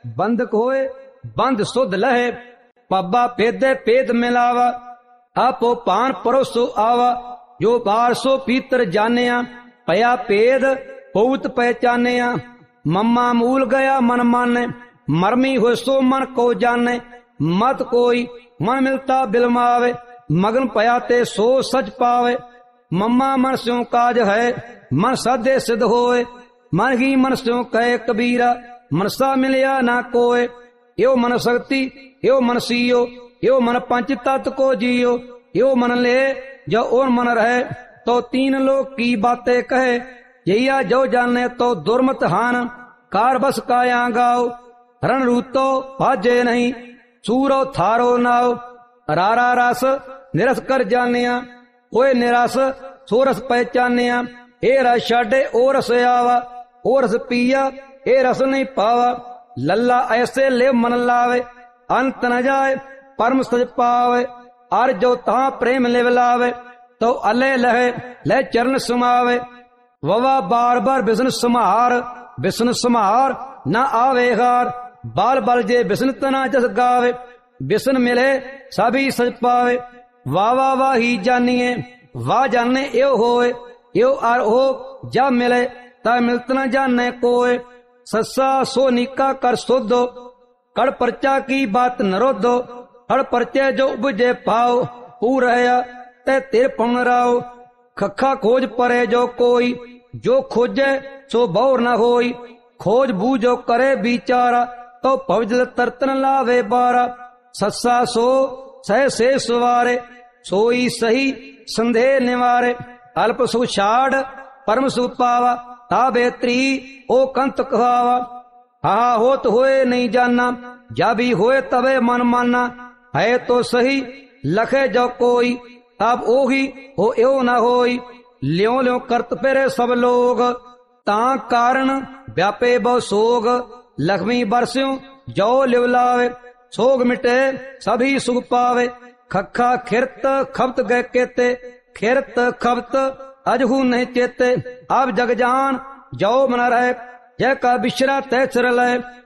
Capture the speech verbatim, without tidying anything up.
बंधक होए बंध सुध लहे। पाबा पेदे पेद मिलावा आपो पान परोसो आवा। जो बार सो पीतर जानिया पया पेद पौत पहचानिया। मम्मा मूल गया मन माने मरमी हो सो मन को जाने। मत कोई मन मिलता बिलमावे मगन पया ते सो सच पावे। मम्मा मन स्यों काज है मन साधे सिद्ध होए। मन ही मन स्यों कहे कबीरा मनसा मिलिया ना कोय। यो मन शक्ति यो मन सीयो यो मन पंच तत्व को जियो। यो मन ले जो और मन रहे तो तीन लोग की बातें कहे। यहिया जो जाने तो दुर्मत हान कार बस काया गाओ। रण रूतो भाजे नहीं सूरो थारो नाओ। रारा रस निरस कर जानिया ओए निरास सोरस पहचानिया। ए रस छाडे ओ रस आवा ओ रस पिया ए रस नहीं पावा। लल्ला ऐसे ले मन लावे अंत न जाए परम सज पावे। अर जो ता प्रेम ले लावे तो अले लहे ले चरण सुमावे। ववा बार बार बिसन समार बिसन समार न आवे हार। बाल बल जे बिसन तना जस गावे बिसन मिले सभी सज पावे। वाह वाह वाह ही जानिए वाह जाने यो होए यो आर हो जा मिले ता मिलत न जाने कोय। सस्सा सो निका कर सोधो कड़ परचा की बात नरोधो। हड़ परचे जो उपजे पाओ पूर है ते तिर पन राओ। खखा खोज परे जो कोई जो खोजे सो बौर न होई। खोज बूझो करे बिचारा तो पवजल तरतन लावे बारा। सस्सा सो सह से सवारे सोई सही संदेह निवारे। अल्प सुख छाड़ परम सुख पावा ताबे त्री ओ कंत कहावा। हा होत होए नहीं जाना जा भी होए तबे मन माना। है तो सही लखे जो कोई अब ओही हो यो न होई। ल्यों ल्यों करत पेरे सब लोग ता कारण व्यापे बहु सोग। लक्ष्मी बरस्यों जो लिव लावे सोग मिटे सभी सुख पावे। खखा खिरत खपत गए केते खिरत खपत अजहू नहीं चेते। अब जग जान जो मन रहे जय का बिशरा तय सिर लय।